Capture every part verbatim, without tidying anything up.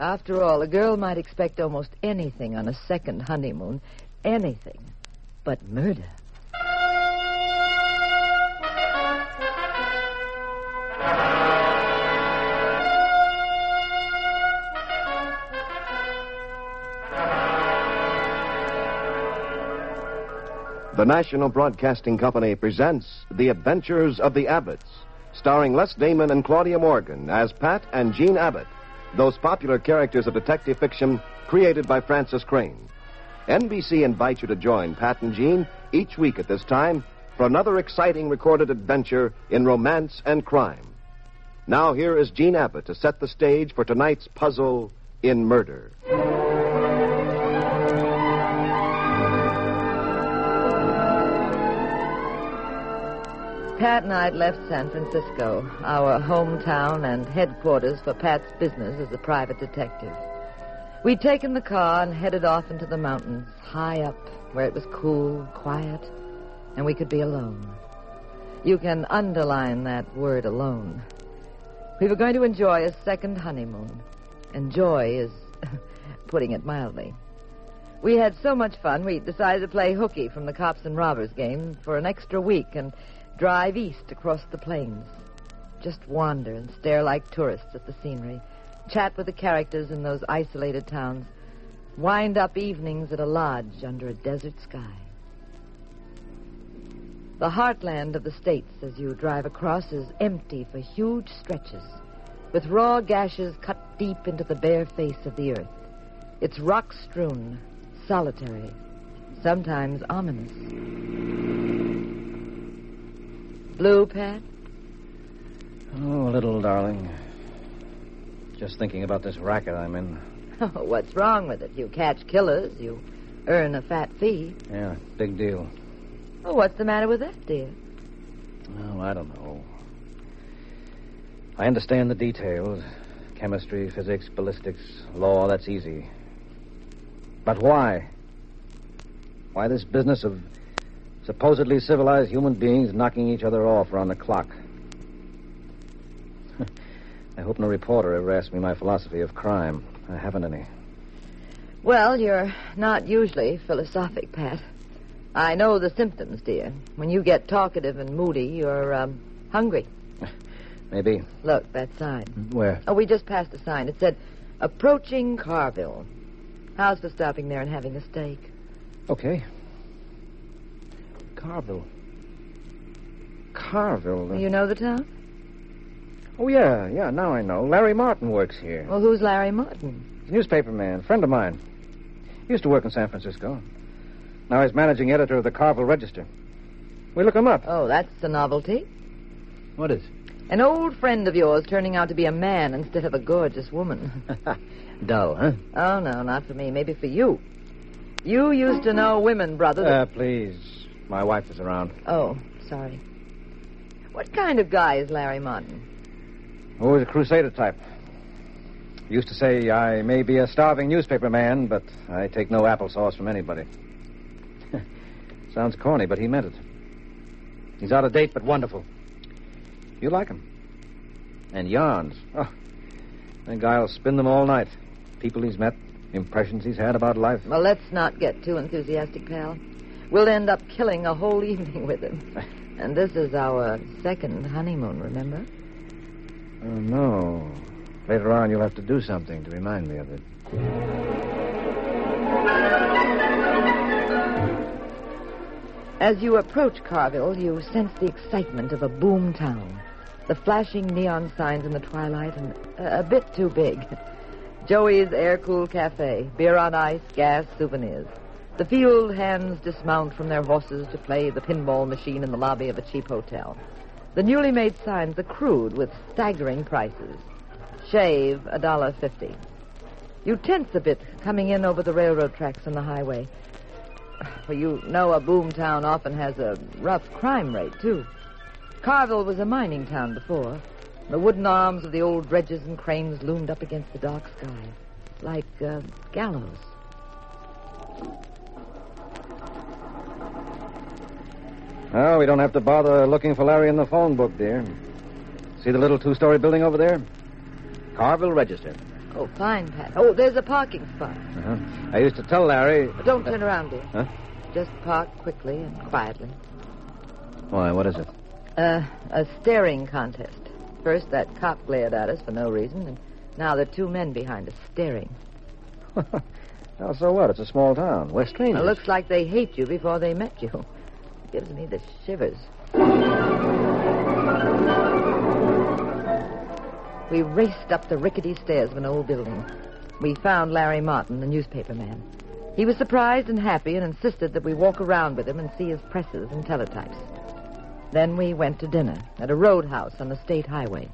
After all, a girl might expect almost anything on a second honeymoon. Anything. But murder. The National Broadcasting Company presents The Adventures of the Abbotts, starring Les Damon and Claudia Morgan as Pat and Jean Abbott, those popular characters of detective fiction created by Francis Crane. N B C invites you to join Pat and Jean each week at this time for another exciting recorded adventure in romance and crime. Now here is Jean Abbott to set the stage for tonight's puzzle in murder. Pat and I had left San Francisco, our hometown and headquarters for Pat's business as a private detective. We'd taken the car and headed off into the mountains, high up, where it was cool, quiet, and we could be alone. You can underline that word, alone. We were going to enjoy a second honeymoon. Enjoy is putting it mildly. We had so much fun, we decided to play hooky from the Cops and Robbers game for an extra week and drive east across the plains. Just wander and stare like tourists at the scenery. Chat with the characters in those isolated towns. Wind up evenings at a lodge under a desert sky. The heartland of the States, as you drive across, is empty for huge stretches, with raw gashes cut deep into the bare face of the earth. It's rock-strewn, solitary, sometimes ominous. Blue, Pat? Oh, a little, darling. Just thinking about this racket I'm in. Oh, what's wrong with it? You catch killers, you earn a fat fee. Yeah, big deal. Oh, what's the matter with that, dear? Oh, I don't know. I understand the details. Chemistry, physics, ballistics, law, that's easy. But why? Why this business of supposedly civilized human beings knocking each other off around the clock? I hope no reporter ever asked me my philosophy of crime. I haven't any. Well, you're not usually philosophic, Pat. I know the symptoms, dear. When you get talkative and moody, you're um, hungry. Maybe. Look, that sign. Where? Oh, we just passed a sign. It said, approaching Carville. How's for stopping there and having a steak? Okay. Carville. Carville. You know the town? Oh, yeah, yeah, now I know. Larry Martin works here. Well, who's Larry Martin? He's a newspaper man, friend of mine. He used to work in San Francisco. Now he's managing editor of the Carville Register. We look him up. Oh, that's a novelty. What is? An old friend of yours turning out to be a man instead of a gorgeous woman. Dull, huh? Oh, no, not for me. Maybe for you. You used to know women, brother. Uh, please. My wife is around. Oh, sorry. What kind of guy is Larry Martin? Oh, he's a crusader type. He used to say, I may be a starving newspaper man, but I take no applesauce from anybody. Sounds corny, but he meant it. He's out of date, but wonderful. You like him. And yarns. Oh, that guy will spin them all night. People he's met, impressions he's had about life. Well, let's not get too enthusiastic, pal. We'll end up killing a whole evening with him. And this is our second honeymoon, remember? Oh, no. Later on, you'll have to do something to remind me of it. As you approach Carville, you sense the excitement of a boom town. The flashing neon signs in the twilight, and a, a bit too big. Joey's Air-Cooled Cafe, beer on ice, gas, souvenirs. The field hands dismount from their horses to play the pinball machine in the lobby of a cheap hotel. The newly made signs are crude with staggering prices. Shave, a dollar fifty. You tense a bit coming in over the railroad tracks on the highway. Well, you know a boom town often has a rough crime rate, too. Carville was a mining town before. The wooden arms of the old dredges and cranes loomed up against the dark sky, like uh, gallows. Oh, we don't have to bother looking for Larry in the phone book, dear. See the little two-story building over there? Carville Register. Oh, fine, Pat. Oh, there's a parking spot. Uh-huh. I used to tell Larry... Don't turn around, dear. Huh? Just park quickly and quietly. Why, what is it? Uh, a staring contest. First, that cop glared at us for no reason, and now there are two men behind us staring. Well, so what? It's a small town. We're strangers. It looks like they hate you before they met you. It gives me the shivers. We raced up the rickety stairs of an old building. We found Larry Martin, the newspaper man. He was surprised and happy and insisted that we walk around with him and see his presses and teletypes. Then we went to dinner at a roadhouse on the state highway.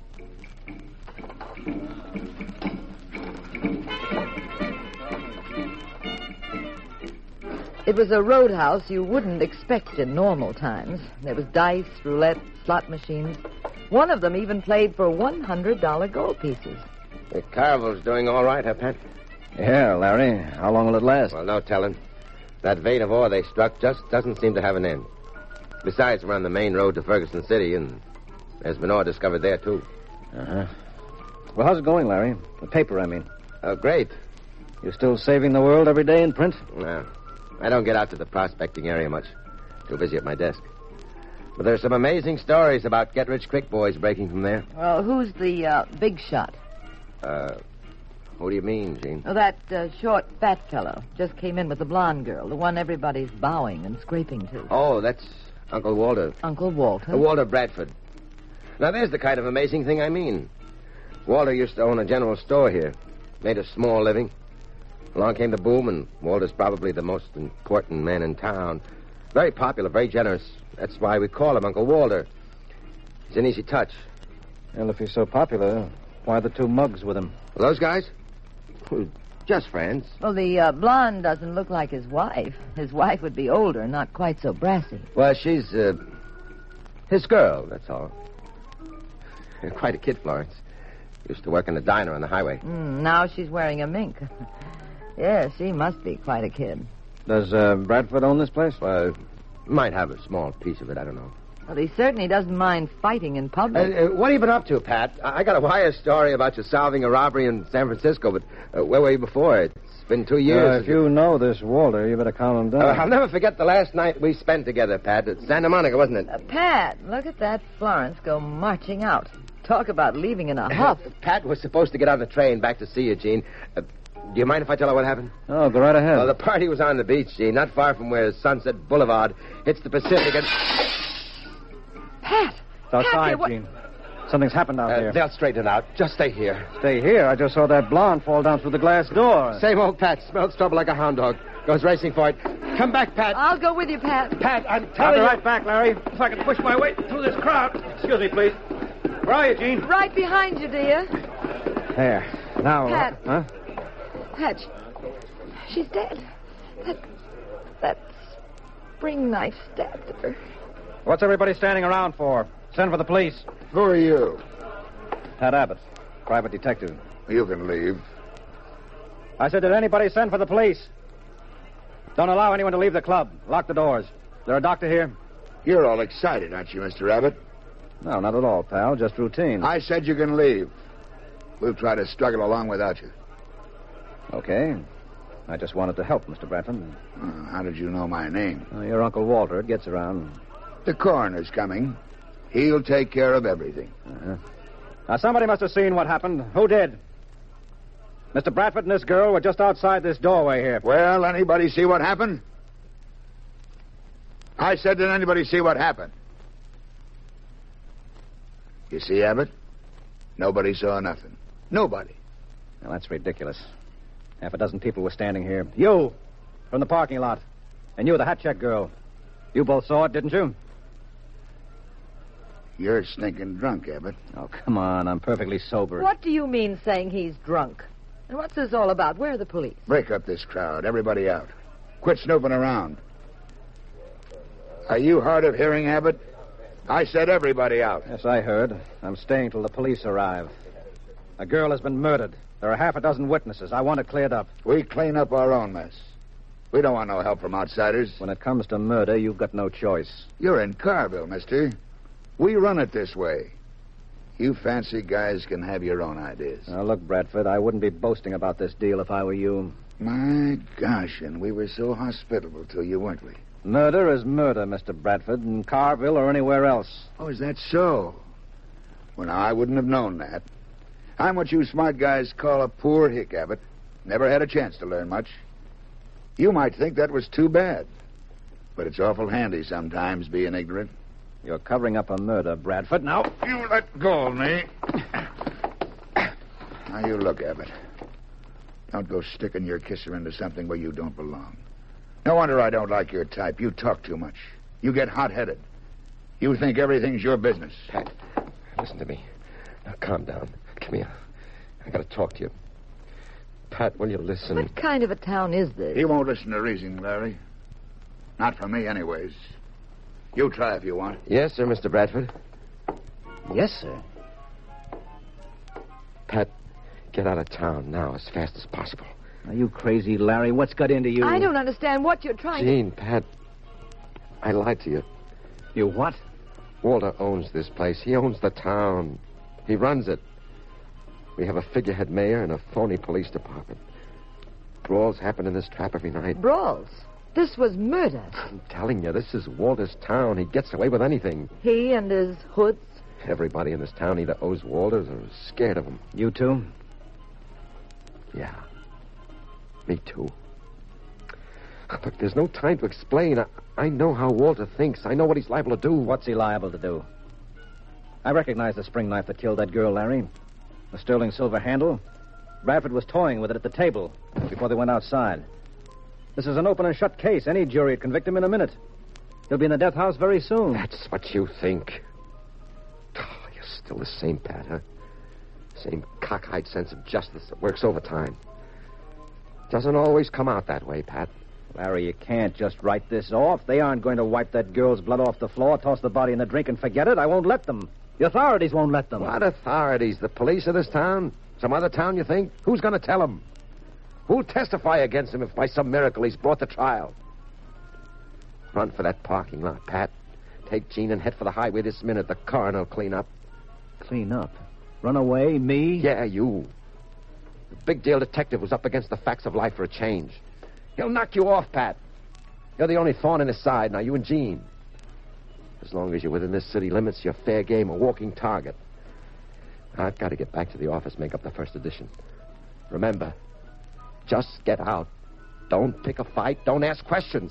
It was a roadhouse you wouldn't expect in normal times. There was dice, roulette, slot machines. One of them even played for one hundred dollar gold pieces. The carnival's doing all right, huh, Pat? Yeah, Larry. How long will it last? Well, no telling. That vein of ore they struck just doesn't seem to have an end. Besides, we're on the main road to Ferguson City, and there's been ore discovered there, too. Uh-huh. Well, how's it going, Larry? The paper, I mean. Oh, great. You still saving the world every day in print? No. I don't get out to the prospecting area much. Too busy at my desk. But there's some amazing stories about get-rich-quick boys breaking from there. Well, who's the uh, big shot? Uh, who do you mean, Gene? Oh, that uh, short, fat fellow. Just came in with the blonde girl, the one everybody's bowing and scraping to. Oh, that's Uncle Walter. Uncle Walter? Uh, Walter Bradford. Now, there's the kind of amazing thing I mean. Walter used to own a general store here. Made a small living. Along came the boom, and Walter's probably the most important man in town. Very popular, very generous. That's why we call him Uncle Walter. He's an easy touch. Well, if he's so popular, why the two mugs with him? Well, those guys? Just friends. Well, the uh, blonde doesn't look like his wife. His wife would be older, not quite so brassy. Well, she's, uh, his girl, that's all. Quite a kid, Florence. Used to work in a diner on the highway. Mm, now she's wearing a mink. Yeah, she must be quite a kid. Does uh, Bradford own this place? Uh, might have a small piece of it, I don't know. Well, he certainly doesn't mind fighting in Uh, public. uh, what have you been up to, Pat? I I got a wire story about you solving a robbery in San Francisco, but uh, where were you before? It's been two years. Uh, if you know this Walter, you better calm him down. Uh, I'll never forget the last night we spent together, Pat. At Santa Monica, wasn't it? Uh, Pat, look at that Florence go marching out. Talk about leaving in a huff. Pat was supposed to get on the train back to see you, Gene. Uh, do you mind if I tell her what happened? Oh, go right ahead. Well, the party was on the beach, Gene, not far from where Sunset Boulevard hits the Pacific. And... Pat! It's outside, Pat, what... Gene. Something's happened out Uh, there. they'll straighten it out. Just stay here. Stay here. I just saw that blonde fall down through the glass door. Same old Pat. Smells trouble like a hound dog. Goes racing for it. Come back, Pat. I'll go with you, Pat. Pat, I'm I'll telling be you. right back, Larry. If I can push my way through this crowd. Excuse me, please. Where are you, Gene? Right behind you, dear. There. Now. Pat. Uh, huh? Pat, she's dead. That, that spring knife stabbed her. What's everybody standing around for? Send for the police. Who are you? Pat Abbott, private detective. You can leave. I said, did anybody send for the police? Don't allow anyone to leave the club. Lock the doors. Is there a doctor here? You're all excited, aren't you, Mister Abbott? No, not at all, pal. Just routine. I said you can leave. We'll try to struggle along without you. Okay. I just wanted to help, Mister Bradford. Uh, how did you know my name? Uh, your Uncle Walter. It gets around. The coroner's coming. He'll take care of everything. Uh-huh. Now, somebody must have seen what happened. Who did? Mister Bradford and this girl were just outside this doorway here. Well, anybody see what happened? I said, did anybody see what happened? You see, Abbott? Nobody saw nothing. Nobody. Now, that's ridiculous. Half a dozen people were standing here. You, from the parking lot. And you, the hat check girl. You both saw it, didn't you? You're stinking drunk, Abbott. Oh, come on. I'm perfectly sober. What do you mean saying he's drunk? And what's this all about? Where are the police? Break up this crowd. Everybody out. Quit snooping around. Are you hard of hearing, Abbott? I said everybody out. Yes, I heard. I'm staying till the police arrive. A girl has been murdered. There are half a dozen witnesses. I want it cleared up. We clean up our own mess. We don't want no help from outsiders. When it comes to murder, you've got no choice. You're in Carville, mister. We run it this way. You fancy guys can have your own ideas. Now, look, Bradford, I wouldn't be boasting about this deal if I were you. My gosh, and we were so hospitable till you weren't we? Murder is murder, Mister Bradford, in Carville or anywhere else. Oh, is that so? Well, now, I wouldn't have known that. I'm what you smart guys call a poor hick, Abbott. Never had a chance to learn much. You might think that was too bad. But it's awful handy sometimes being ignorant. You're covering up a murder, Bradford. Now, You let go of me. Now, you look, Abbott. Don't go sticking your kisser into something where you don't belong. No wonder I don't like your type. You talk too much. You get hot-headed. You think everything's your business. Pat, listen to me. Now, calm down. Come here. I gotta talk to you. Pat, will you listen? What kind of a town is this? He won't listen to reason, Larry. Not from me, anyways. You try if you want. Yes, sir, Mister Bradford. yes, sir. Pat, get out of town now as fast as possible. Are you crazy, Larry? What's got into you? I don't understand what you're trying Gene, Pat, I lied to you. You what? Walter owns this place. He owns the town. He runs it. We have a figurehead mayor and a phony police department. Brawls happen in this trap every night. to. Brawls. This was murder. I'm telling you, this is Walter's town. He gets away with anything. He and his hoods. Everybody in this town either owes Walters or is scared of him. You too? Yeah. Me too. Look, there's no time to explain. I, I know how Walter thinks. I know what he's liable to do. What's he liable to do? I recognize the spring knife that killed that girl, Larry. The sterling silver handle. Bradford was toying with it at the table before they went outside. This is an open and shut case. Any jury would convict him in a minute. He'll be in the death house very soon. That's what you think. Oh, you're still the same, Pat, huh? Same cockeyed sense of justice that works overtime. Doesn't always come out that way, Pat. Larry, you can't just write this off. They aren't going to wipe that girl's blood off the floor, toss the body in the drink, and forget it. I won't let them. The authorities won't let them. What authorities? The police of this town? Some other town, you think? Who's going to tell him? Who'll testify against him if by some miracle he's brought to trial? Run for that parking lot, Pat. Take Gene and head for the highway this minute. The coroner will clean up. Clean up? Run away? Me? Yeah, you. The big deal detective was up against the facts of life for a change. He'll knock you off, Pat. You're the only thorn in his side now, you and Gene. As long as you're within this city limits, you're fair game, a walking target. I've got to get back to the office, make up the first edition. Remember, just get out. Don't pick a fight. Don't ask questions.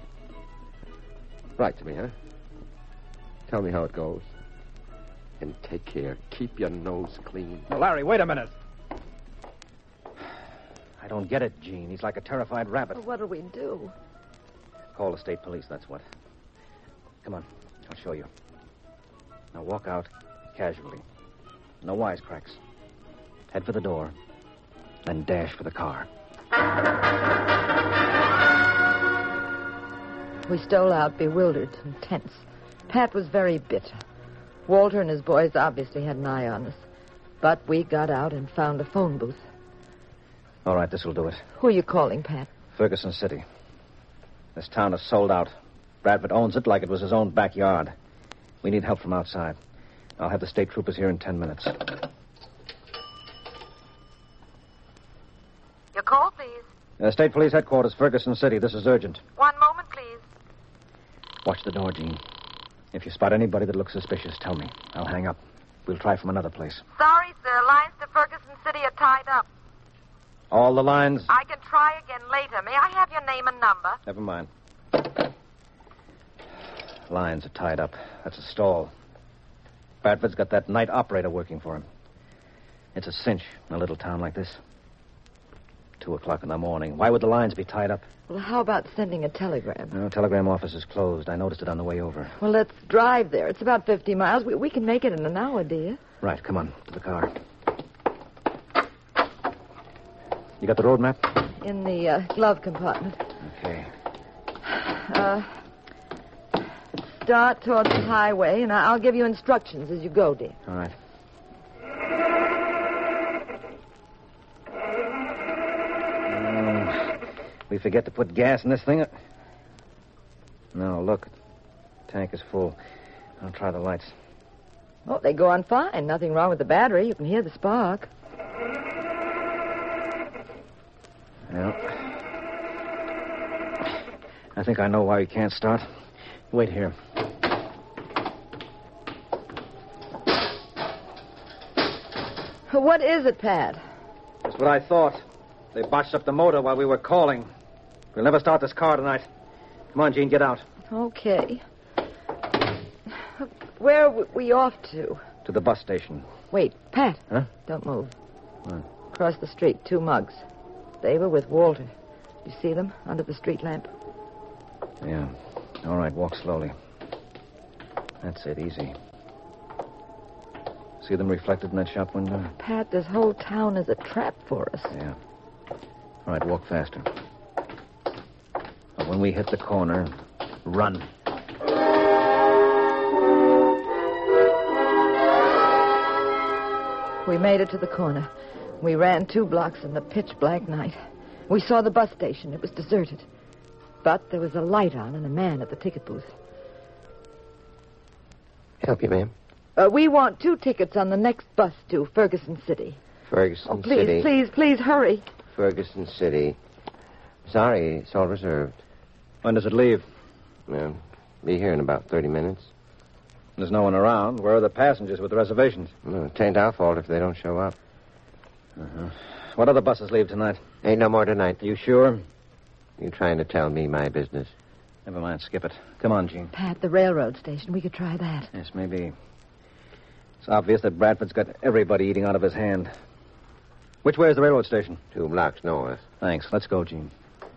Write to me, huh? Tell me how it goes. And take care. Keep your nose clean. No, Larry, wait a minute. I don't get it, Gene. He's like a terrified rabbit. Well, what'll we do? Call the state police, that's what. Come on, I'll show you. Now walk out casually. No wisecracks. Head for the door, then dash for the car. We stole out, bewildered and tense. Pat was very bitter. Walter and his boys obviously had an eye on us. But we got out and found a phone booth. All right, this'll do it. Who are you calling, Pat? Ferguson City. This town is sold out. Bradford owns it like it was his own backyard. We need help from outside. I'll have the state troopers here in ten minutes. Your call, please. Uh, state police headquarters, Ferguson City. This is urgent. One moment, please. Watch the door, Gene. If you spot anybody that looks suspicious, tell me. I'll hang up. We'll try from another place. Sorry, sir. Lines to Ferguson City are tied up. All the lines? I can try again later. May I have your name and number? Never mind. Lines are tied up. That's a stall. Bradford's got that night operator working for him. It's a cinch in a little town like this. Two o'clock in the morning. Why would the lines be tied up? Well, how about sending a telegram? No, telegram office is closed. I noticed it on the way over. Well, let's drive there. It's about fifty miles. We, we can make it in an hour, dear. Right, come on, to the car. You got the road map? In the uh, glove compartment. Okay. Uh, start towards the highway, and I'll give you instructions as you go, dear. All right. Um, we forget to put gas in this thing? No, look. Tank is full. I'll try the lights. Oh, they go on fine. Nothing wrong with the battery. You can hear the spark. Yeah. I think I know why we can't start. Wait here. What is it, Pat? That's what I thought. They botched up the motor while we were calling. We'll never start this car tonight. Come on, Gene, get out. Okay. Where are we off to? To the bus station. Wait, Pat. Huh? Don't move. What? Across the street, two mugs. They were with Walter. You see them under the street lamp? Yeah. All right, walk slowly. That's it, easy. See them reflected in that shop window? Pat, this whole town is a trap for us. Yeah. All right, walk faster. But when we hit the corner, run. We made it to the corner. We ran two blocks in the pitch-black night. We saw the bus station. It was deserted. But there was a light on and a man at the ticket booth. Help you, ma'am? Uh, we want two tickets on the next bus to Ferguson City. Ferguson Oh, please, City. please, please, hurry. Ferguson City. Sorry, it's all reserved. When does it leave? Well, be here in about thirty minutes. There's no one around. Where are the passengers with the reservations? Well, it ain't our fault if they don't show up. Uh-huh. What other buses leave tonight? Ain't no more tonight. You sure? You trying to tell me my business? Never mind, skip it. Come on, Gene. Pat, the railroad station. We could try that. Yes, maybe. It's obvious that Bradford's got everybody eating out of his hand. Which way is the railroad station? Two blocks north. Thanks. Let's go, Gene.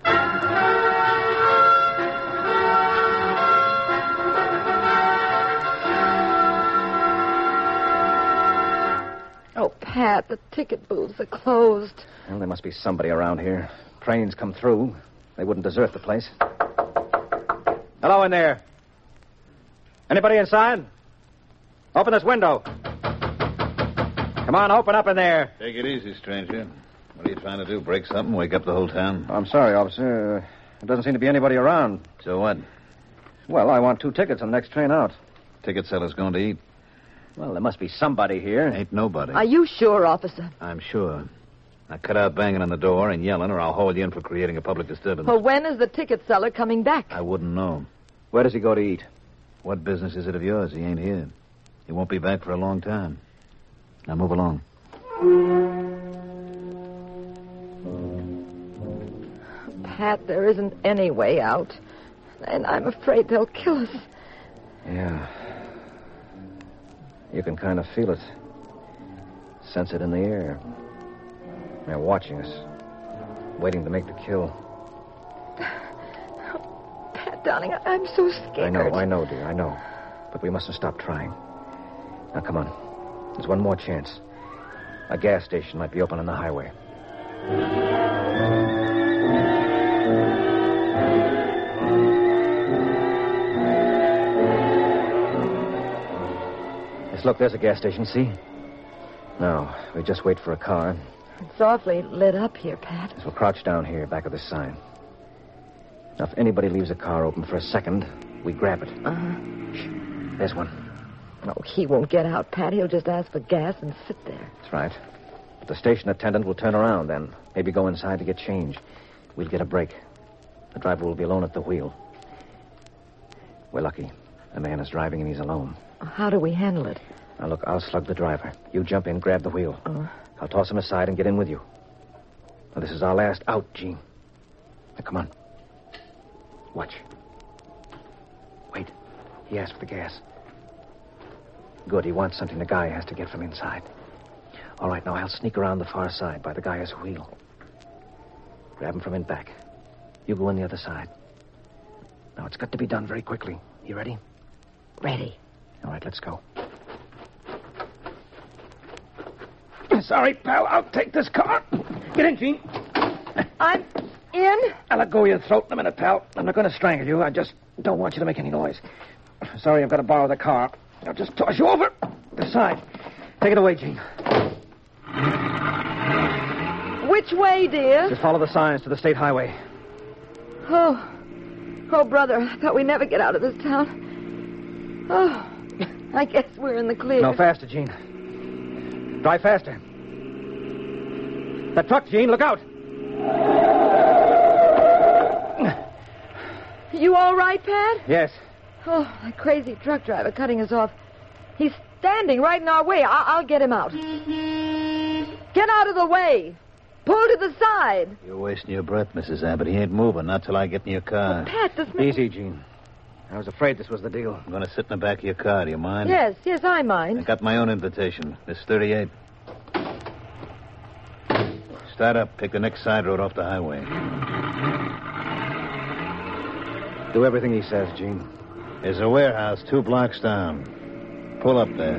Oh, Pat, the ticket booths are closed. Well, there must be somebody around here. Trains come through. They wouldn't desert the place. Hello in there. Anybody inside? Open this window. Come on, open up in there. Take it easy, stranger. What are you trying to do? Break something? Wake up the whole town? I'm sorry, officer. Uh, there doesn't seem to be anybody around. So what? Well, I want two tickets on the next train out. Ticket seller's going to eat. Well, there must be somebody here. Ain't nobody. Are you sure, officer? I'm sure. Now cut out banging on the door and yelling, or I'll haul you in for creating a public disturbance. Well, when is the ticket seller coming back? I wouldn't know. Where does he go to eat? What business is it of yours? He ain't here. He won't be back for a long time. Now move along. Pat, there isn't any way out. And I'm afraid they'll kill us. Yeah. You can kind of feel it. Sense it in the air. They're watching us. Waiting to make the kill. Pat, darling, I'm so scared. I know, I know, dear, I know. But we mustn't stop trying. Now, come on. There's one more chance. A gas station might be open on the highway. Yes, look, there's a gas station, see? No, we just wait for a car. It's awfully lit up here, Pat. So we'll crouch down here, back of this sign. Now, if anybody leaves a car open for a second, we grab it. Uh-huh. Shh. There's one. No, he won't get out, Pat. He'll just ask for gas and sit there. That's right. But the station attendant will turn around then. Maybe go inside to get change. We'll get a break. The driver will be alone at the wheel. We're lucky. The man is driving and he's alone. How do we handle it? Now, look, I'll slug the driver. You jump in, grab the wheel. Uh, I'll toss him aside and get in with you. Now, this is our last out, Gene. Now, come on. Watch. Wait. He asked for the gas. Good. He wants something the guy has to get from inside. All right, now I'll sneak around the far side by the guy's wheel. Grab him from in back. You go in the other side. Now, it's got to be done very quickly. You ready? ready. All right, let's go. Sorry, pal. I'll take this car. Get in, Gene. I'm in? I'll let go of your throat in a minute, pal. I'm not going to strangle you. I just don't want you to make any noise. Sorry, I've got to borrow the car. I'll just toss you over the side. Take it away, Gene. Which way, dear? Just follow the signs to the state highway. Oh. Oh, brother, I thought we'd never get out of this town. Oh. I guess we're in the clear. No, faster, Gene. Drive faster. That truck, Gene, look out. You all right, Pat? Yes. Oh, that crazy truck driver cutting us off. He's standing right in our way. I- I'll get him out. Get out of the way. Pull to the side. You're wasting your breath, Missus Abbott. He ain't moving, not till I get in your car. Pat, this man... Easy, Gene. I was afraid this was the deal. I'm going to sit in the back of your car. Do you mind? Yes, yes, I I mind. got my own invitation. This thirty-eight. Start up. Take the next side road off the highway. Do everything he says, Gene. There's a warehouse two blocks down. Pull up there.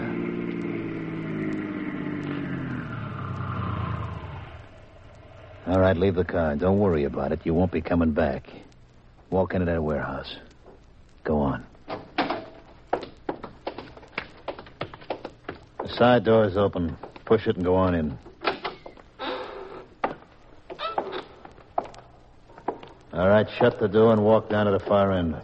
All right, leave the car. Don't worry about it. You won't be coming back. Walk into that warehouse. Go on. The side door is open. Push it and go on in. All right, shut the door and walk down to the far end.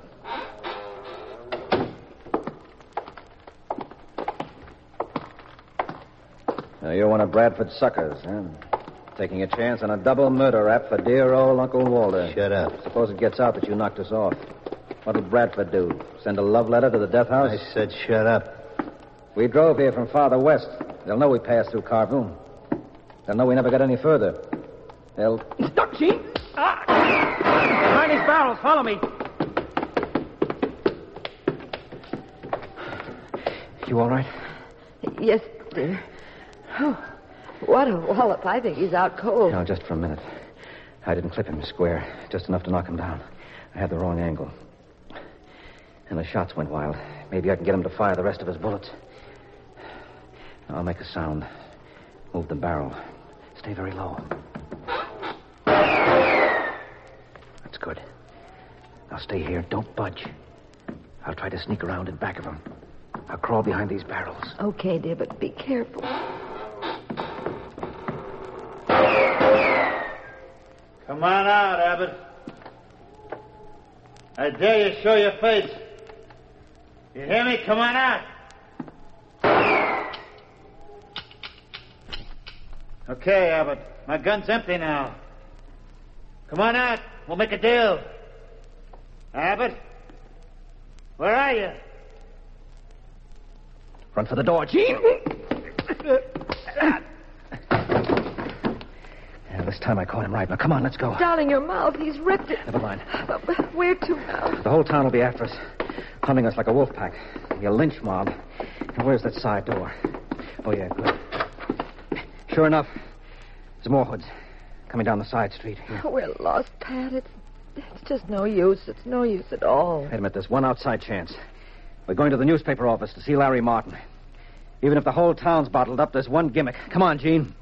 Now, you're one of Bradford's suckers, huh? Taking a chance on a double murder rap for dear old Uncle Walter. Shut up. Suppose it gets out that you knocked us off. What'll Bradford do? Send a love letter to the death house? I said shut up. We drove here from farther west. They'll know we passed through Carville. They'll know we never got any further. They'll... Stop, Gene! Ah! Behind these barrels, follow me. You all right? Yes, dear. Oh, what a wallop. I think he's out cold. No, just for a minute. I didn't clip him square, just enough to knock him down. I had the wrong angle. And the shots went wild. Maybe I can get him to fire the rest of his bullets. Now, I'll make a sound. Move the barrel. Stay very low. That's good. Now stay here. Don't budge. I'll try to sneak around in back of him. I'll crawl behind these barrels. Okay, dear, but be careful. Come on out, Abbott. I dare you show your face. You hear me? Come on out. Okay, Abbott. My gun's empty now. Come on out. We'll make a deal. Abbott? Where are you? Run for the door, Gene. Yeah, this time I caught him right. Now, come on, let's go. Darling, your mouth. He's ripped it. Never mind. But, but where to now? The whole town will be after us, hunting us like a wolf pack. Be a lynch mob. And where's that side door? Oh, yeah, good. Sure enough, there's more hoods coming down the side street. Here. We're lost, Pat. It's, it's just no use. It's no use at all. Wait a minute. There's one outside chance. We're going to the newspaper office to see Larry Martin. Even if the whole town's bottled up, there's one gimmick. Come on, Gene.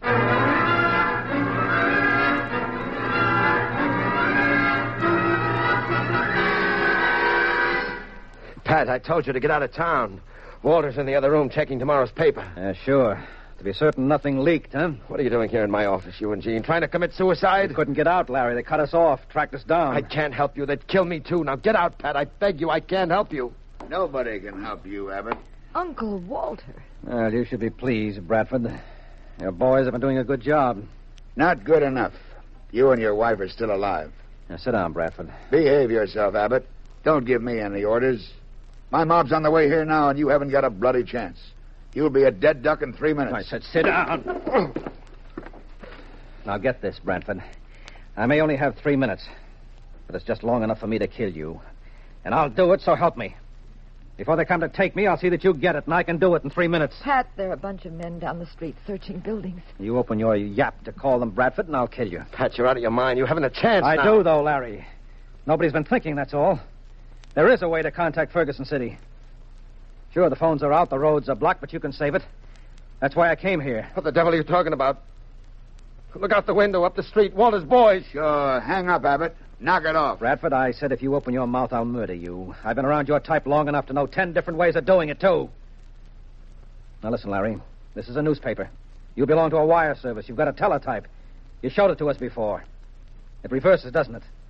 Pat, I told you to get out of town. Walter's in the other room checking tomorrow's paper. Uh, sure. To be certain nothing leaked, huh? What are you doing here in my office, you and Jean? Trying to commit suicide? We couldn't get out, Larry. They cut us off, tracked us down. I can't help you. They'd kill me, too. Now get out, Pat. I beg you. I can't help you. Nobody can help you, Abbott. Uncle Walter. Well, you should be pleased, Bradford. Your boys have been doing a good job. Not good enough. You and your wife are still alive. Now, sit down, Bradford. Behave yourself, Abbott. Don't give me any orders. My mob's on the way here now, and you haven't got a bloody chance. You'll be a dead duck in three minutes. I said sit down. Now, get this, Bradford. I may only have three minutes, but it's just long enough for me to kill you. And I'll do it, so help me. Before they come to take me, I'll see that you get it, and I can do it in three minutes. Pat, there are a bunch of men down the street searching buildings. You open your yap to call them, Bradford, and I'll kill you. Pat, you're out of your mind. You haven't a chance I now. do, though, Larry. Nobody's been thinking, that's all. There is a way to contact Ferguson City. Sure, the phones are out, the roads are blocked, but you can save it. That's why I came here. What the devil are you talking about? Look out the window, up the street. Walter's boys. Sure, hang up, Abbott. Knock it off. Bradford, I said if you open your mouth, I'll murder you. I've been around your type long enough to know ten different ways of doing it, too. Now, listen, Larry. This is a newspaper. You belong to a wire service. You've got a teletype. You showed it to us before. It reverses, doesn't it?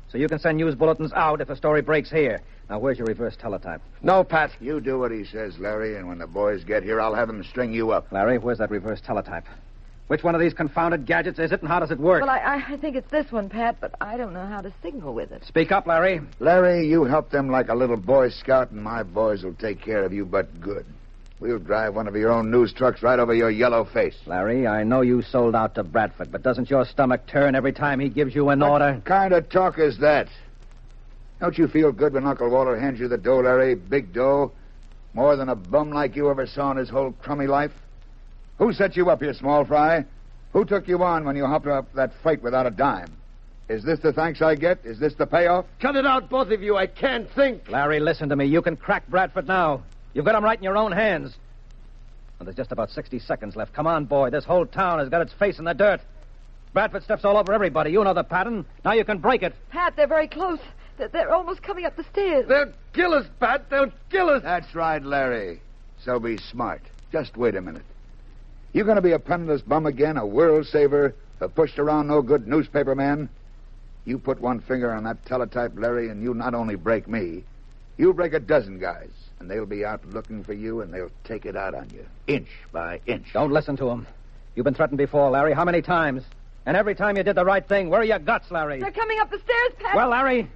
so you can send news bulletins out if a story breaks here. Now, where's your reverse teletype? No, Pat. You do what he says, Larry, and when the boys get here, I'll have them string you up. Larry, where's that reverse teletype? Which one of these confounded gadgets is it, and how does it work? Well, I, I think it's this one, Pat, but I don't know how to signal with it. Speak up, Larry. Larry, you help them like a little Boy Scout, and my boys will take care of you but good. We'll drive one of your own news trucks right over your yellow face. Larry, I know you sold out to Bradford, but doesn't your stomach turn every time he gives you an What order? kind of talk is that? Don't you feel good when Uncle Walter hands you the dough, Larry? Big dough? More than a bum like you ever saw in his whole crummy life? Who set you up here, small fry? Who took you on when you hopped up that fight without a dime? Is this the thanks I get? Is this the payoff? Cut it out, both of you. I can't think. Larry, listen to me. You can crack Bradford now. You've got him right in your own hands. Well, there's just about sixty seconds left. Come on, boy. This whole town has got its face in the dirt. Bradford steps all over everybody. You know the pattern. Now you can break it. Pat, they're very close. They're, they're almost coming up the stairs. They'll kill us, Pat. They'll kill us. That's right, Larry. So be smart. Just wait a minute. You going to be a penniless bum again, a world saver, a pushed around no good newspaper man? You put one finger on that teletype, Larry, and you not only break me, you'll break a dozen guys. And they'll be out looking for you, and they'll take it out on you, inch by inch. Don't listen to him. You've been threatened before, Larry. How many times? And every time you did the right thing. Where are your guts, Larry? They're coming up the stairs, Pat. Well, Larry...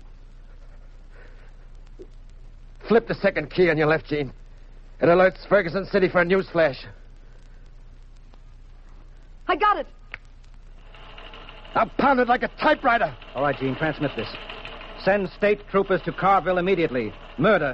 Flip the second key on your left, Gene. It alerts Ferguson City for a news flash. I got it. I'll pound it like a typewriter. All right, Gene, transmit this. Send state troopers to Carville immediately. Murder.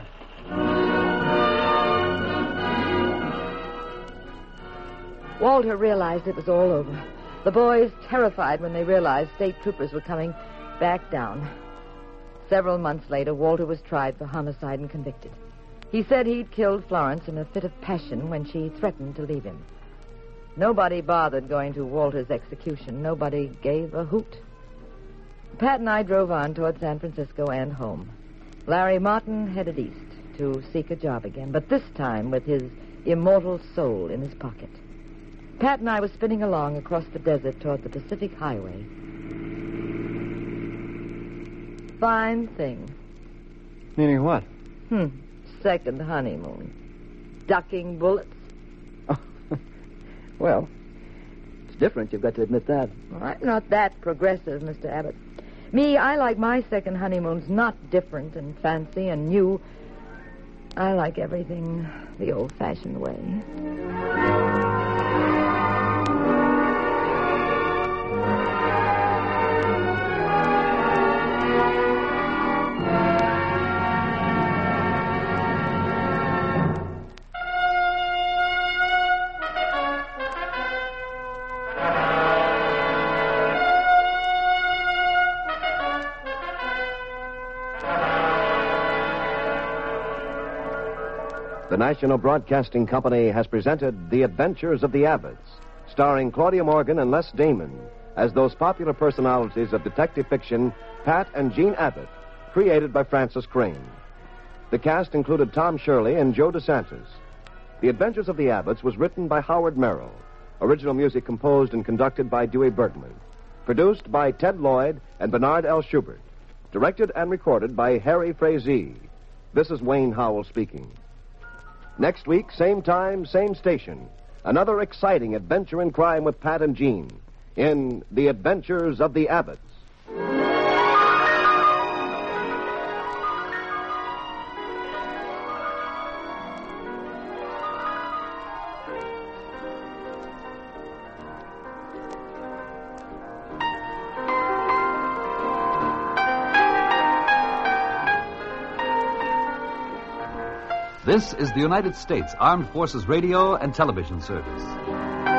Walter realized it was all over. The boys, terrified when they realized state troopers were coming, backed down. Several months later, Walter was tried for homicide and convicted. He said he'd killed Florence in a fit of passion when she threatened to leave him. Nobody bothered going to Walter's execution. Nobody gave a hoot. Pat and I drove on toward San Francisco and home. Larry Martin headed east to seek a job again, but this time with his immortal soul in his pocket. Pat and I were spinning along across the desert toward the Pacific Highway. Fine thing. Meaning what? Hmm. Second honeymoon. Ducking bullets. Oh. Well, it's different. You've got to admit that. Well, I'm not that progressive, Mister Abbott. Me, I like my second honeymoons not different and fancy and new. I like everything the old-fashioned way. The National Broadcasting Company has presented The Adventures of the Abbotts, starring Claudia Morgan and Les Damon as those popular personalities of detective fiction, Pat and Jean Abbott, created by Francis Crane. The cast included Tom Shirley and Joe DeSantis. The Adventures of the Abbotts was written by Howard Merrill. Original music composed and conducted by Dewey Bergman. Produced by Ted Lloyd and Bernard L. Schubert. Directed and recorded by Harry Frazee. This is Wayne Howell speaking. Next week, same time, same station. Another exciting adventure in crime with Pat and Jean in The Adventures of the Abbotts. This is the United States Armed Forces Radio and Television Service.